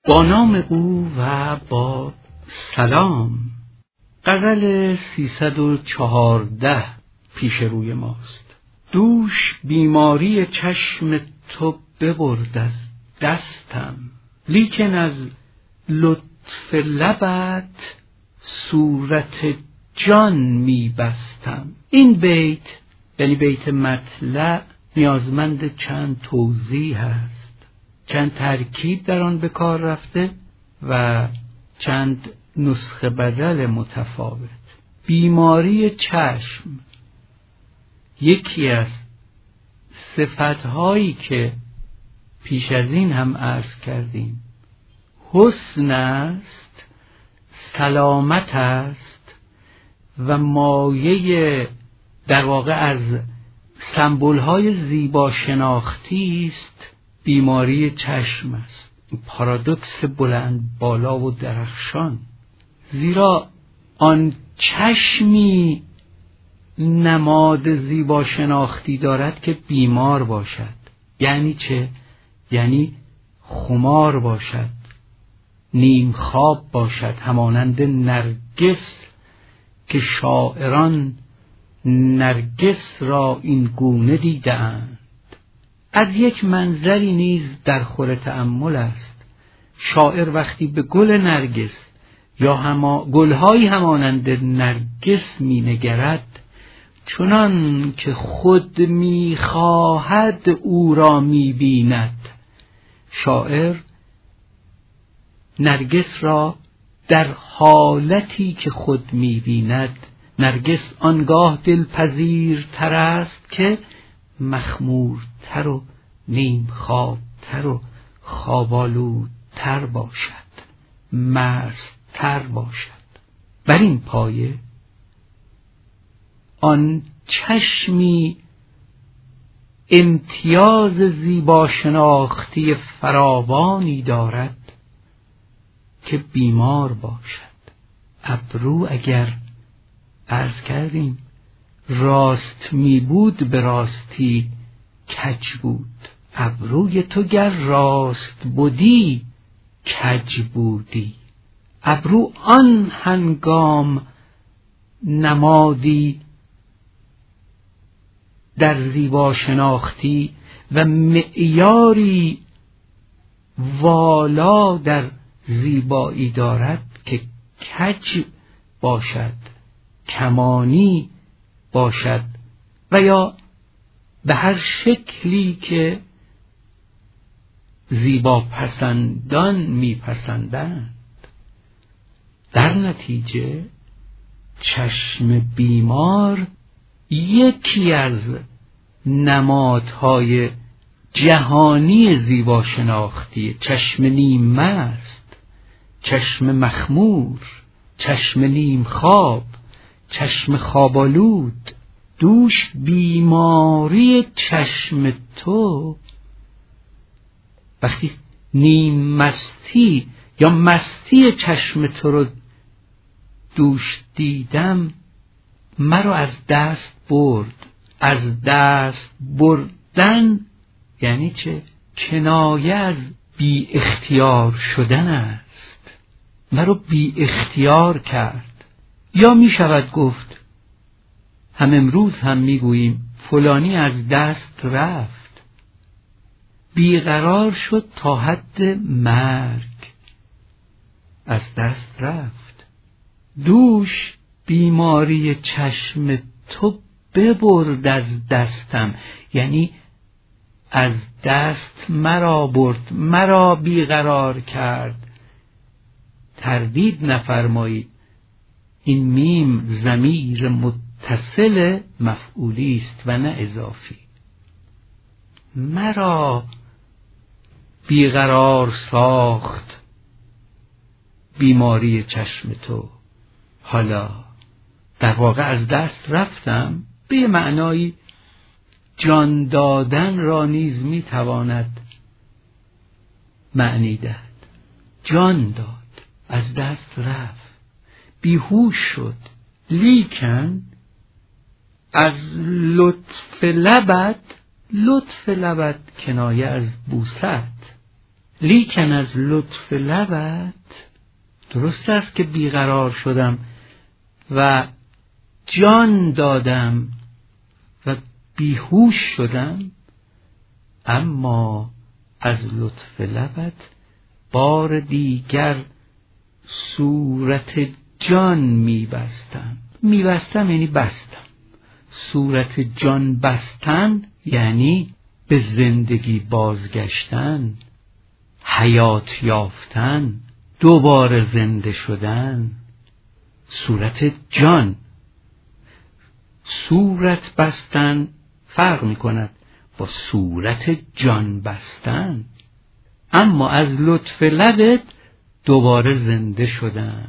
با نام او و با سلام. غزل 314 پیش روی ماست. دوش بیماری چشم تو ببرد از دستم، لیکن از لطف لبت صورت جان میبستم. این بیت یعنی بیت مطلع نیازمند چند توضیح است، چند ترکیب در آن به کار رفته و چند نسخه بدل متفاوت. بیماری چشم یکی از صفتهایی که پیش از این هم عرض کردیم حسن است، سلامت است و مایه در واقع از سمبول‌های زیبا شناختی است. بیماری چشم است، پارادوکس بلند بالا و درخشان، زیرا آن چشمی نماد زیبا شناختی دارد که بیمار باشد. یعنی چه؟ یعنی خمار باشد، نیم خواب باشد، همانند نرگس که شاعران نرگس را این گونه دیدند. از یک منظری نیز در خور تأمل است. شاعر وقتی به گل نرگس یا گلهایی همانند نرگس می نگرد، چنان که خود می خواهد او را می بیند. شاعر نرگس را در حالتی که خود می بیند، نرگس آنگاه دلپذیرتر است که مخمورتر و نیم خوابتر و خوابالودتر باشد، مست‌تر باشد. بر این پایه آن چشمی امتیاز زیبا شناختی فراوانی دارد که بیمار باشد. ابرو اگر عرض کردیم راست می بود به راستی کج بود، ابروی تو گر راست بودی کج بودی. ابرو آن هنگام نمادی در زیبا شناختی و معیاری والا در زیبایی دارد که کج باشد، کمانی باشد و یا به هر شکلی که زیبا پسندان میپسندند. در نتیجه چشم بیمار یکی از نمادهای جهانی زیبا شناختی. چشم نیم مست، چشم مخمور، چشم نیم خواب، چشم خوابالود. دوش بیماری چشم تو، وقتی نیم مستی یا مستی چشم تو رو دوش دیدم، مرا از دست برد. از دست بردن یعنی چه؟ کنایه از بی اختیار شدن است. مرا بی اختیار کرد. یا می شود گفت، هم امروز هم می گوییم فلانی از دست رفت، بیقرار شد تا حد مرگ، از دست رفت. دوش بیماری چشم تو ببرد از دستم، یعنی از دست مرا برد، مرا بیقرار کرد. تردید نفرمایید، این میم ضمیر متصل مفعولی است و نه اضافی. مرا بیقرار ساخت بیماری چشم تو. حالا در واقع از دست رفتم به معنای جان دادن را نیز می تواند معنی دهد. جان داد، از دست رفت، بیهوش شد. لیکن از لطف لبت کنایه از بوست، لیکن از لطف لبت درست است که بیقرار شدم و جان دادم و بیهوش شدم، اما از لطف لبت بار دیگر صورت جان میبستم. میبستم یعنی بستم. صورت جان بستن یعنی به زندگی بازگشتن، حیات یافتن، دوباره زنده شدن. صورت جان. صورت بستن فرق می کند با صورت جان بستن. اما از لطف لبت دوباره زنده شدم.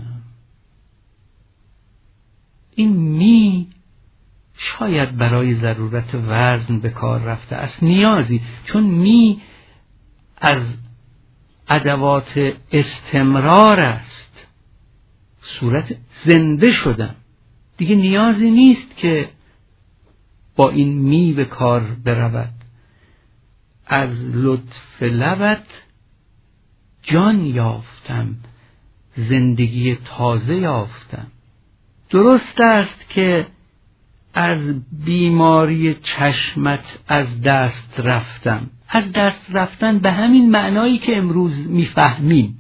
این می شاید برای ضرورت وزن به کار رفته است، نیازی، چون می از ادوات استمرار است. صورت زنده شدم، دیگه نیازی نیست که با این می به کار برود. از لطف لبت جان یافتم، زندگی تازه یافتم. درست است که از بیماری چشمت از دست رفتم. از دست رفتن به همین معنایی که امروز میفهمیم.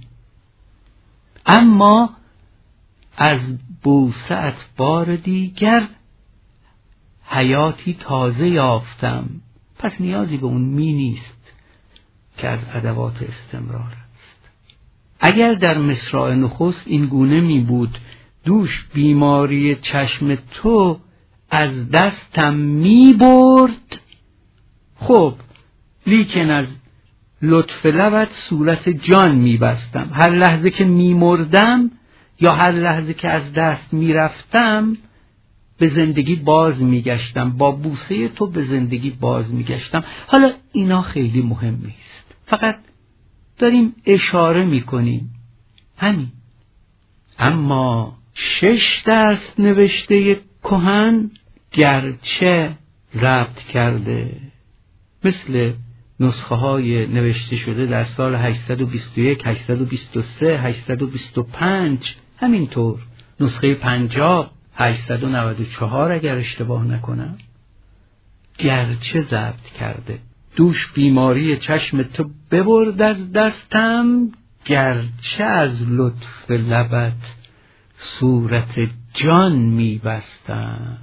اما از بوسه‌ات بار دیگر حیاتی تازه یافتم. پس نیازی به اون می نیست که از ادوات استمرار است. اگر در مصرع نخست این گونه می بود: دوش بیماری چشم تو از دستم می برد، خب لیکن از لطف لبت صورت جان می بستم. هر لحظه که می مردم یا هر لحظه که از دست می رفتم به زندگی باز می گشتم. با بوسه تو به زندگی باز می گشتم. حالا اینا خیلی مهم نیست، فقط داریم اشاره می کنیم، همین. اما 6 دست نوشته کهن گرچه ضبط کرده، مثل نسخه های نوشته شده در سال 821، 823، 825، همینطور نسخه 50، 894 اگر اشتباه نکنم، گرچه ضبط کرده. دوش بیماری چشم تو ببرد از دستم، گرچه از لطف لبت صورت جان میبستم.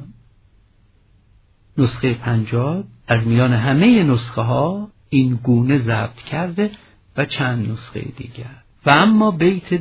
نسخه 50 از میان همه نسخه ها این گونه ضبط کرده و چند نسخه دیگر. و اما بیت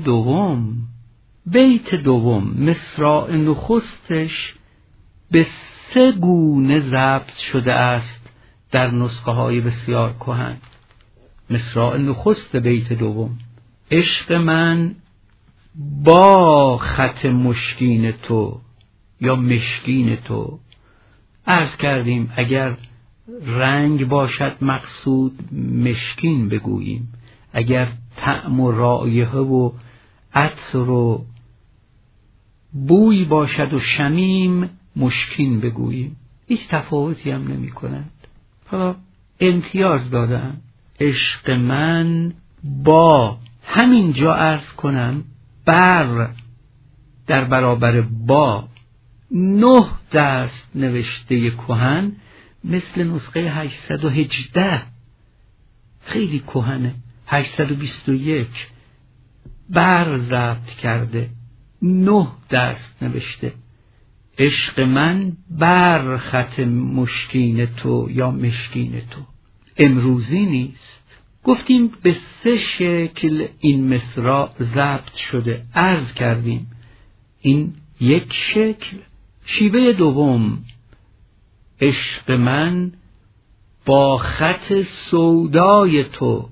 دوم مصرع نخستش به 3 گونه ضبط شده است در نسخه های بسیار کهن. مصرع نخست بیت دوم: عشق من با خط مشکین تو یا مشکین تو. عرض کردیم اگر رنگ باشد مقصود مشکین بگوییم، اگر طعم و رایحه و عطر و بوی باشد و شمیم مشکین بگوییم. هیچ تفاوتی هم نمی کند. حالا امتیاز دادن. عشق من با، همینجا عرض کنم بر در برابر با 9 دست نوشته کهن، مثل نسخه 818 خیلی کهنه، 821 بر ضبط کرده، 9 دست نوشته عشق من بر خط مشکین تو یا مشکین تو. امروزی نیست. گفتیم به 3 شکل این مصرع ضبط شده. عرض کردیم این یک شکل. شیوه دوم: عشق من با خط سودای تو.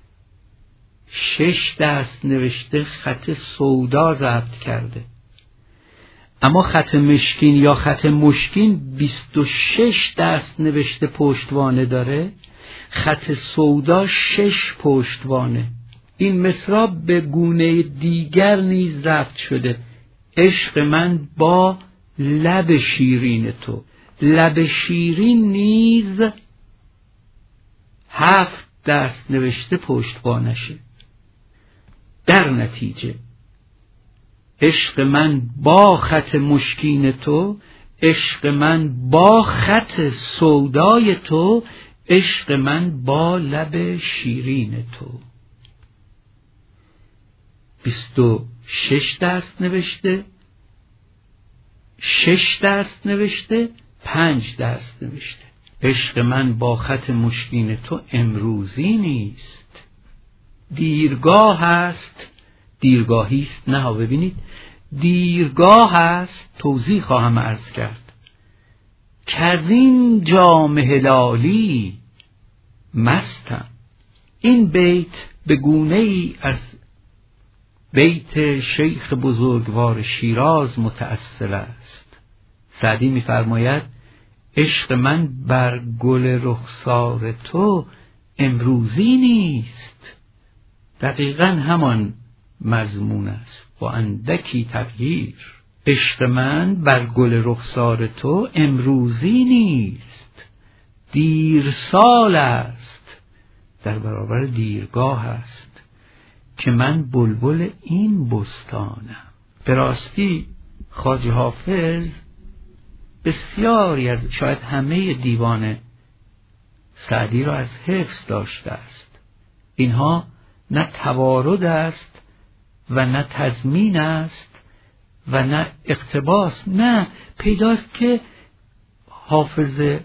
6 دست نوشته خط سودا ضبط کرده. اما خط مشکین یا خط مشکین 26 دست نوشته پشتوانه داره، خط سودا 6 پشتوانه. این مصرع به گونه دیگر نیز ضبط شده: عشق من با لب شیرین تو. لب شیرین نیز 7 دست نوشته پشتوانشه. در نتیجه عشق من با خط مشکین تو، عشق من با خط سودای تو، عشق من با لب شیرین تو. 26 دست نوشته، 6 دست نوشته، 5 دست نوشته. عشق من با خط مشکین تو امروزی نیست، دیرگاه است، دیرگاهی است. نه ببینید، دیرگاه است. توضیح خواهم عرض کرد. کردین جام هلالی مستم. این بیت به گونه ای از بیت شیخ بزرگوار شیراز متأصل است. سعدی می‌فرماید عشق من بر گل رخسار تو امروزی نیست. دقیقاً همان مضمون است با اندکی تغییر. عشق من بر گل رخسار تو امروزی نیست، دیر سال است، در برابر دیرگاه است که من بلبل این بستانم. به راستی خواجه حافظ بسیاری از، شاید همه دیوان سعدی را از حفظ داشته است. اینها نه توارد است و نه تضمین است و نه اقتباس، نه، پیداست که حافظ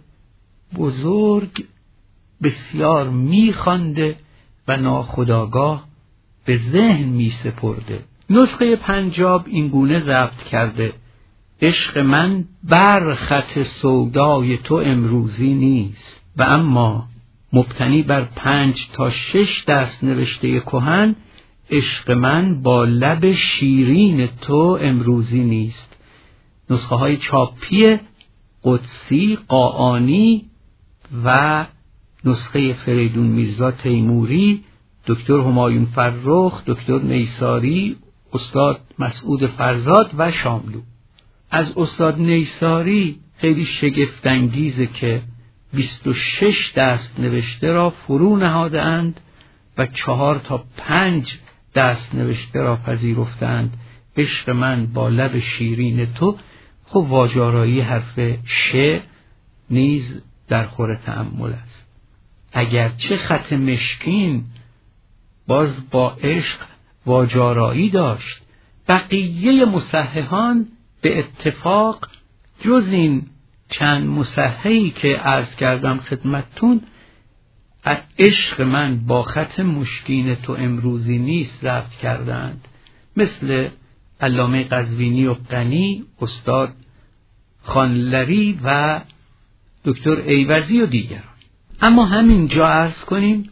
بزرگ بسیار می‌خوانده و ناخودآگاه به ذهن می‌سپرده. نسخه پنجاب این گونه ضبط کرده: عشق من بر خط سودای تو امروزی نیست. و اما مبتنی بر 5 تا 6 دست نوشته کهن: عشق من با لب شیرین تو امروزی نیست. نسخه های چاپی قدسی، قاآنی و نسخه فریدون میرزا تیموری، دکتر همایون فرخ، دکتر نیساری، استاد مسعود فرزاد و شاملو. از استاد نیساری خیلی شگفت‌انگیزه که 26 دست نوشته را فرو نهاده اند و 4 تا 5 دست نوشته را پذیرفتند. عشق من با لب شیرین تو. خب واجارایی حرف ش نیز در خور تأمل است. اگرچه خط مشکین باز با عشق واجارایی داشت، بقیه مصححان به اتفاق جز این چند مصححی که عرض کردم خدمتتون، عشق من با خط مشکین تو امروزی نیست ضبط کردند، مثل علامه قزوینی و غنی، استاد خانلری و دکتر ایوزی و دیگران. اما همینجا عرض کنیم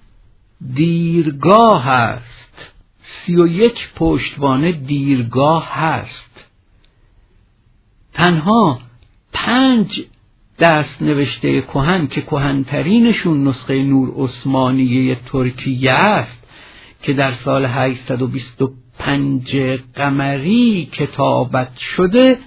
دیرگاه هست، 31 پشتوانه دیرگاه هست. تنها 5 دست نوشته کهن که کهن‌ترینشون نسخه نور عثمانیه ترکیه است که در سال 825 قمری کتابت شده،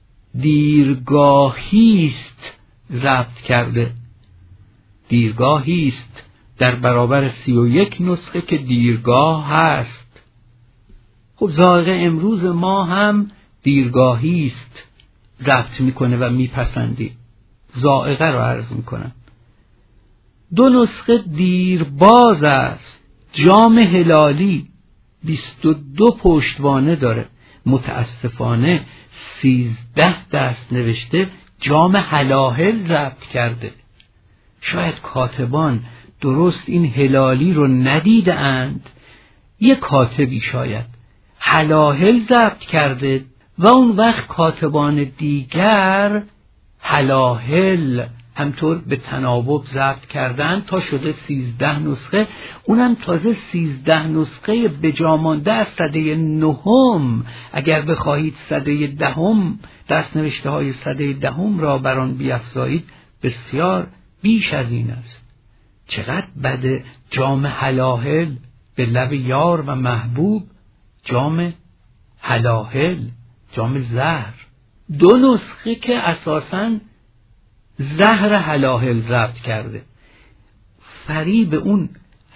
دیرگاهی است ضبط کرده. دیرگاهی است در برابر 31 نسخه که دیرگاه هست. خب ذائقه امروز ما هم دیرگاهی است ضبط میکنه و میپسندی. ذائقه رو عرض میکنم. 2 نسخه دیرباز است. جام هلالی 22 پشتوانه داره. متاسفانه 13 دست نوشته جام هلاهل ضبط کرده. شاید کاتبان درست این هلالی رو ندیده اند. یک کاتبی شاید هلاهل ضبط کرده و اون وقت کاتبان دیگر هلاهل همطور به تناوب ضبط کردن تا شده 13 نسخه. اونم تازه 13 نسخه به جا مانده از سده 9. اگر بخواهید سده 10 دست نوشته های سده 10 را بر آن بیفزایید بسیار بیش از این است. چقدر بده جام هلاهل به لب یار و محبوب، جام هلاهل، جام زهر. 2 نسخه که اساساً زهر هلاهل ضبط کرده. فریب اون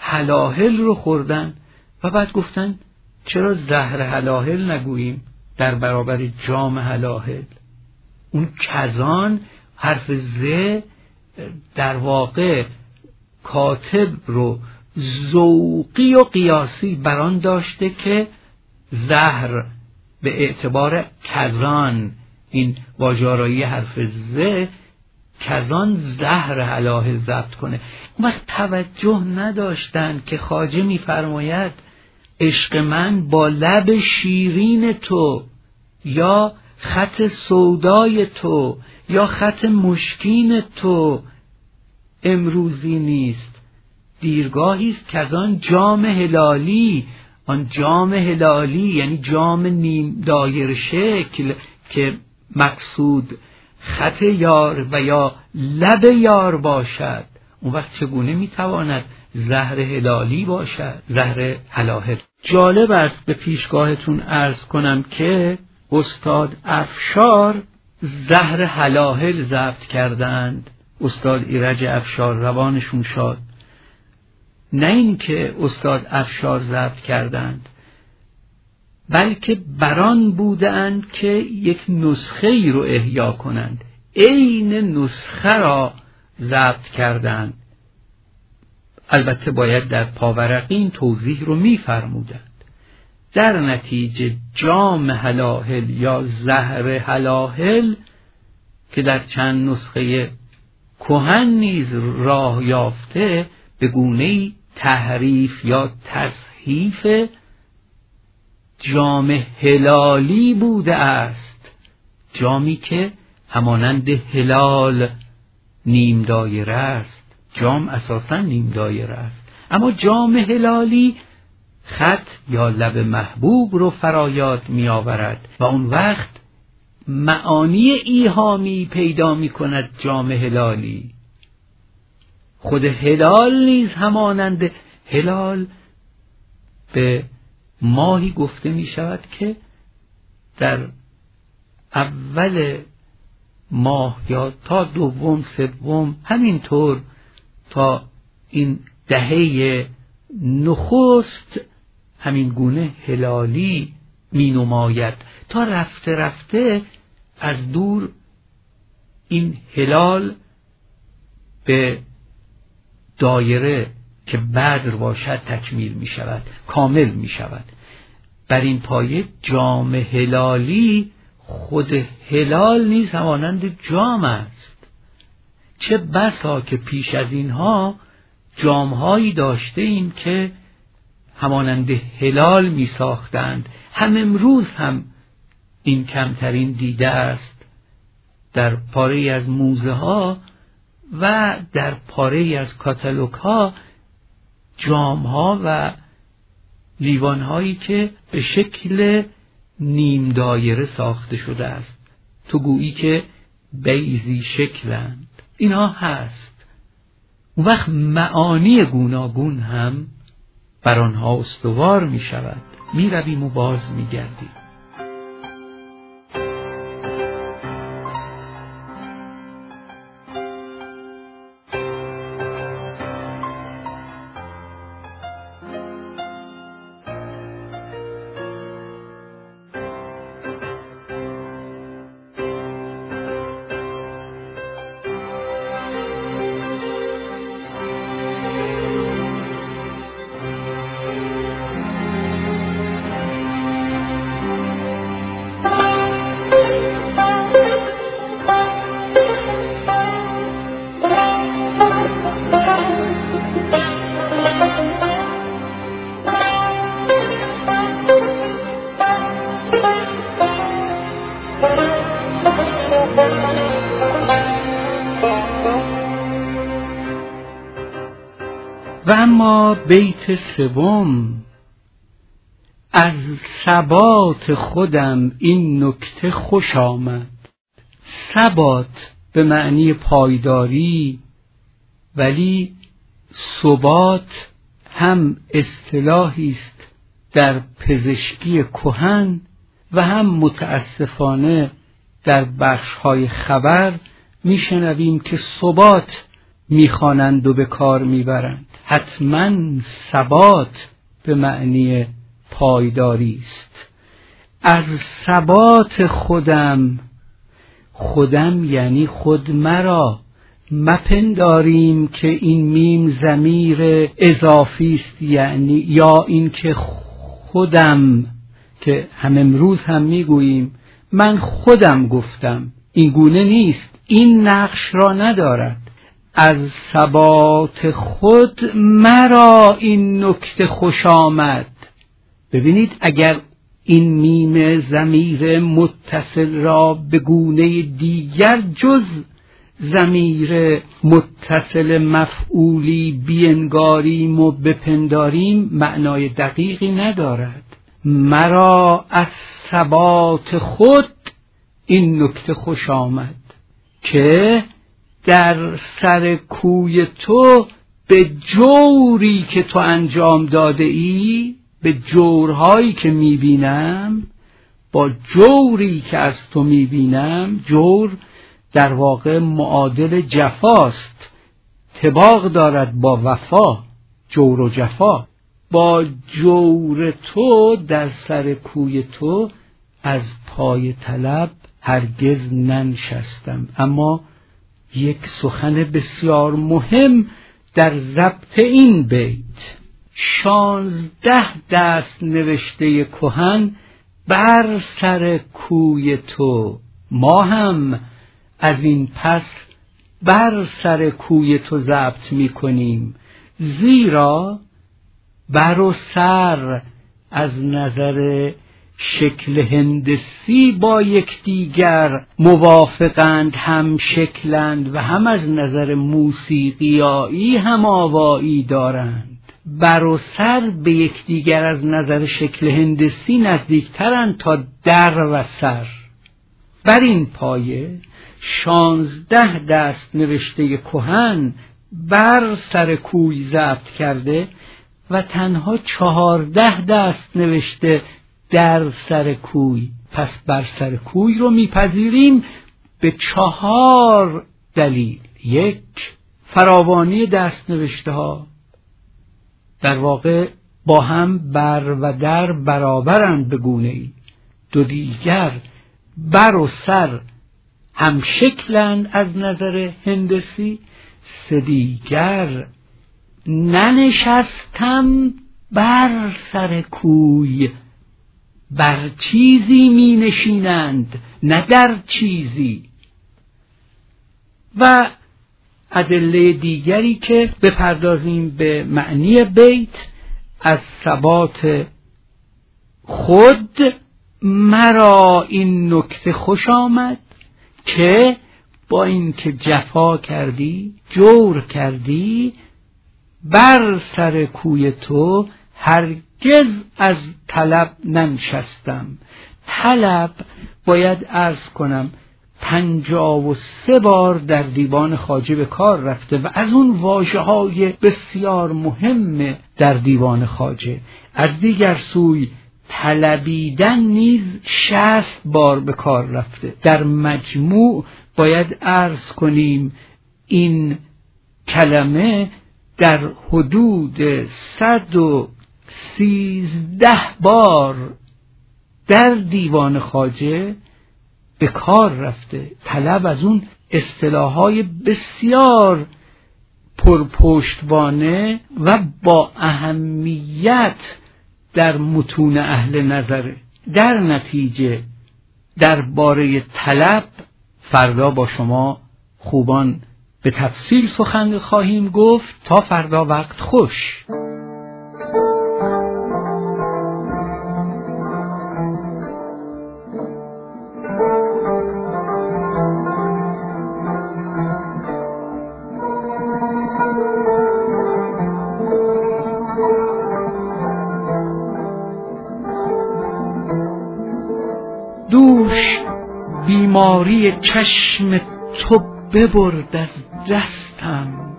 هلاهل رو خوردن و بعد گفتن چرا زهر هلاهل نگوییم در برابر جام هلاهل. اون کزان، حرف ز در واقع کاتب رو ذوقی و قیاسی بران داشته که زهر به اعتبار کزان، این واژه‌آرایی حرف ز، کزان زهر هلاهل ضبط کنه. اون وقت توجه نداشتن که خواجه می‌فرماید عشق من با لب شیرین تو یا خط سودای تو یا خط مشکین تو امروزی نیست، دیرگاهی است که از آن جام هلالی، آن جام هلالی یعنی جام نیم دایر شکل که مقصود خط یار و یا لب یار باشد، اون وقت چگونه میتواند زهر هلالی باشد، زهر هلاهل. جالب است به پیشگاهتون عرض کنم که استاد افشار زهر هلاهل ضبط کردند، استاد ایرج افشار روانشون شاد. نه این که استاد افشار ضبط کردند، بلکه بران بودند که یک نسخه ای رو احیا کنند، عین نسخه را ضبط کردند. البته باید در پاورقی این توضیح رو می‌فرمودند. در نتیجه جام هلاهل یا زهر هلاهل که در چند نسخه کهن نیز راه یافته، به گونه‌ای تحریف یا تصحیف جام هلالی بوده است، جامی که همانند هلال نیم دایره است. جام اساساً نیم دایره است، اما جام هلالی خط یا لب محبوب رو فرایاد می آورد و اون وقت معانی ایهامی پیدا می کند. جام هلالی، خود هلال نیز همانند هلال به ماهی گفته می شود که در اول ماه یا تا دوم سوم همینطور تا این دهه نخست همین گونه هلالی می نماید، تا رفته رفته از دور این هلال به دایره که بدر باشد تکمیل می شود، کامل می شود. بر این پایه جام هلالی، خود هلال نیز همانند جام است. چه بسا که پیش از اینها جامهایی داشته ایم که همانند هلال می ساختند. هم امروز هم این کمترین دیده است در پاره از موزه ها و در پاره از کاتالوگ ها، جام ها و لیوان هایی که به شکل نیم دایره ساخته شده است، تو گویی که بیضی شکلند. اینها هست. اون وقت معانی گوناگون هم بر آنها استوار می شود. می رویم و باز می گردیم. و اما بیت سوم: از ثبات خودم این نکته خوش آمد. ثبات به معنی پایداری، ولی ثبات هم اصطلاحی است در پزشکی کهن و هم متاسفانه در بخش‌های خبر میشنویم که ثبات میخوانند و به کار میبرند. حتما ثبات به معنی پایداری است. از ثبات خودم یعنی خود مرا مپنداریم که این میم ضمیر اضافی است، یعنی یا این که خودم که هم امروز هم میگوییم من خودم گفتم، این گونه نیست، این نقش را ندارد. از ثبات خود مرا این نکته خوش آمد. ببینید اگر این میم ضمیر متصل را به گونه دیگر جز ضمیر متصل مفعولی بینگاریم و بپنداریم معنای دقیقی ندارد. مرا از ثبات خود این نکته خوش آمد که در سر کوی تو به جوری که تو انجام داده ای، به جورهایی که میبینم، با جوری که از تو میبینم، جور در واقع معادل جفاست، طباق دارد با وفا، جور و جفا. با جور تو در سر کوی تو از پای طلب هرگز ننشستم. اما یک سخن بسیار مهم در ضبط این بیت: 16 دست نوشته کهن بر سر کوی تو. ما هم از این پس بر سر کوی تو ضبط می کنیم، زیرا بر و سر از نظر شکل هندسی با یکدیگر موافقند، هم شکلند و هم از نظر موسیقیایی هم آوایی دارند. بر و سر به یکدیگر از نظر شکل هندسی نزدیکترند تا در و سر. بر این پایه 16 دست نوشته کهن بر سر کوی ضبط کرده و تنها 14 دست نوشته در سر کوی. پس بر سر کوی رو میپذیریم به 4 دلیل. 1. فراوانی دست نوشته ها، در واقع با هم بر و در برابرند به گونه ای. 2 دیگر بر و سر هم شکلند از نظر هندسی. 3 دیگر ننشستم بر سر کوی، بر چیزی می نشینند نه در چیزی. و ادله دیگری که بپردازیم به معنی بیت: از ثبات خود مرا این نکته خوش آمد که با این که جفا کردی، جور کردی، بر سر کوی تو هرگز از طلب ننشستم. طلب باید عرض کنم 53 بار در دیوان خواجه به کار رفته و از اون واژه‌های بسیار مهم در دیوان خواجه. از دیگر سوی طلبیدن نیز 60 بار به کار رفته. در مجموع باید عرض کنیم این کلمه در حدود 113 بار در دیوان خواجه به کار رفته. طلب از اون اصطلاحهای بسیار پرپشتوانه و با اهمیت در متون اهل نظره. در نتیجه درباره طلب فردا با شما خوبان به تفصیل سخن خواهیم گفت. تا فردا وقت خوش. دوش بیماری چشم تو ببرد از دستم،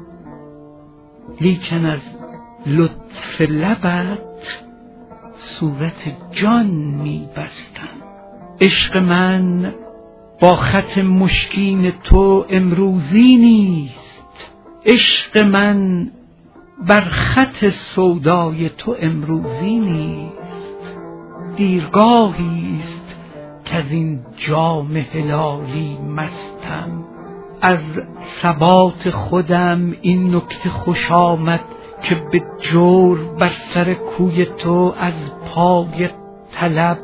لیکن از لطف لبت صورت جان می بستم. عشق من با خط مشکین تو امروزی نیست، عشق من بر خط سودای تو امروزی نیست، دیرگاهی است که از این جام هلالی مستم. از ثبات خودم این نکته خوش آمد که به جور بر سر کوی تو از پای طلب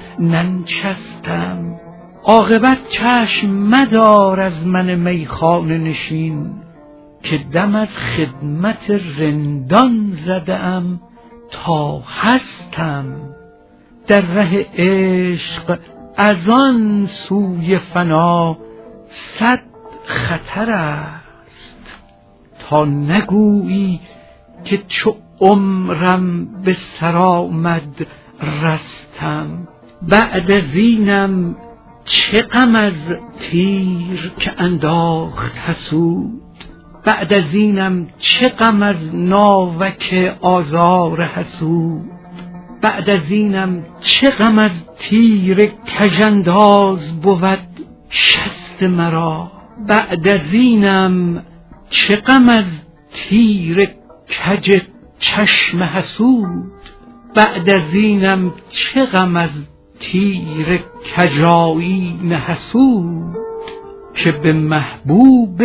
ننشستم. عاقبت چشم مدار از من میخانه نشین که دم از خدمت رندان زدم تا هستم. در ره عشق از آن سوی فنا 100 خطر است، تا نگویی که چو عمرم به سر آمد رستم. بعد از اینم چه غم از تیر که انداخت حسود، بعد از اینم چه غم از ناوک آزار حسود، بعد از اینم چه غم از تیر کژانداز بود شست مرا، بعد از اینم چه غم از تیر کج چشم حسود، بعد از اینم چه غم از تیر کجایین حسود، که به محبوب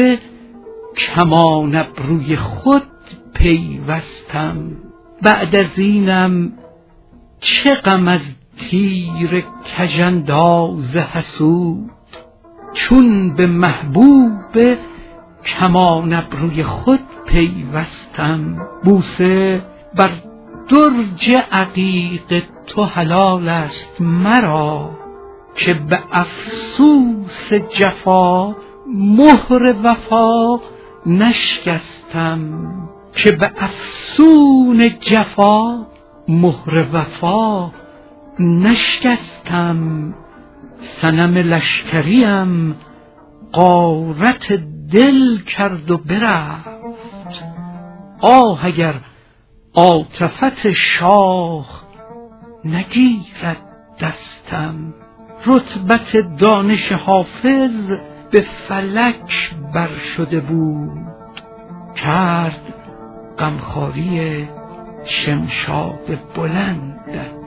کمان ابروی خود پیوستم. بعد از اینم چه غم از تیر کژانداز حسود، چون به محبوب کمان ابروی خود پیوستم. بوسه بر درج عقیق تو حلال است مرا، که به افسوس جفا مهر وفا نشکستم، که به افسون جفا مهر وفا نشکستم. صنم لشکریم غارت دل کرد و برفت، آه اگر عاطفت شاه نگیرد دستم. رتبت دانش حافظ به فلک بر شده بود، کرد غمخواری شمشاد بلندت